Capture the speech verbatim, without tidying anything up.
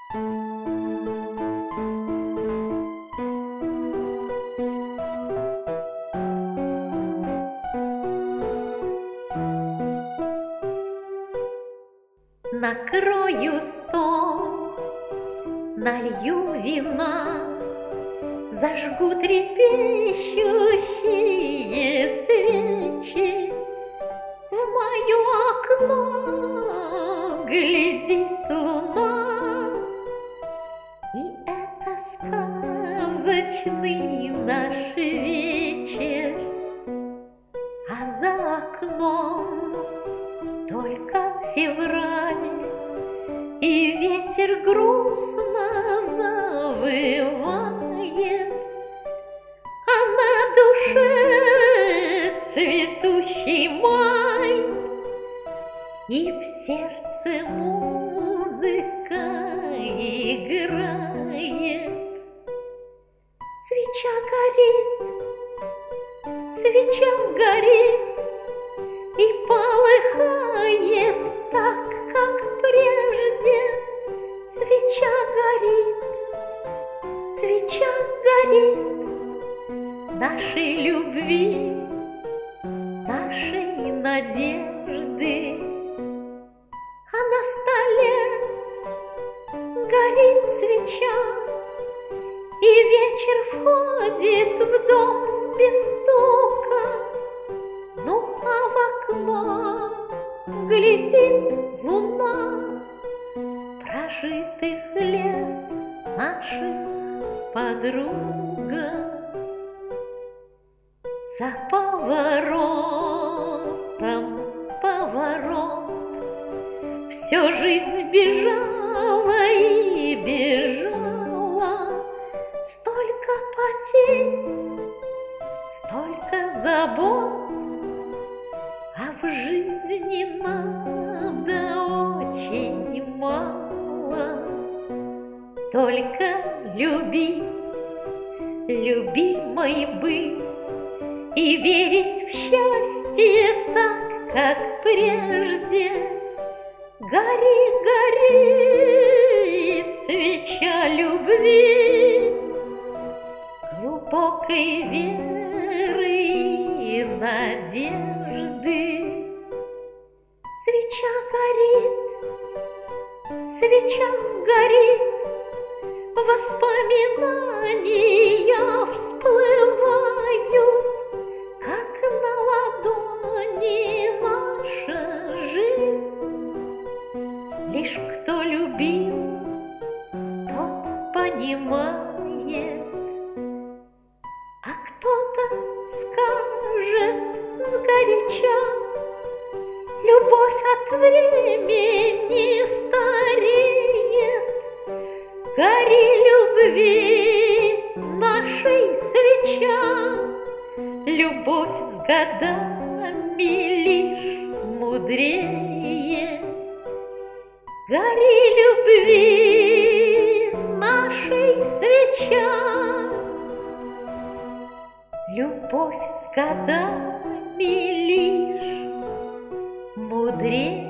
Накрою стол, налью вина, зажгу трепещущие свечи. В мое окно глядит луна, и это сказочный наш вечер. А за окном только февраль, и ветер грустно завывает, а на душе цветущий май, и в сердце музыка играет. Свеча горит, свеча горит, и полыхает так, как прежде. Свеча горит, свеча горит нашей любви, нашей надежды. А на столе горит свеча, и вечер входит в дом без стука. Ну, а в окно глядит луна прожитых лет наших подруга. За поворотом поворот, всю жизнь бежала и бежала. Столько потерь, столько забот, а в жизни надо очень мало. Только любить, любимой быть и верить в счастье так, как прежде. Гори, гори, свеча любви, глубокой веры и надежды. Свеча горит, свеча горит, воспоминания всплывают, как на ладони наша жизнь. Лишь кто любил, тот понимает, а кто-то скажет сгоряча: любовь от времени стареет. Гори любви нашей свеча, любовь с годами лишь мудрее. Гори любви нашей свеча, любовь с годами лишь мудрее.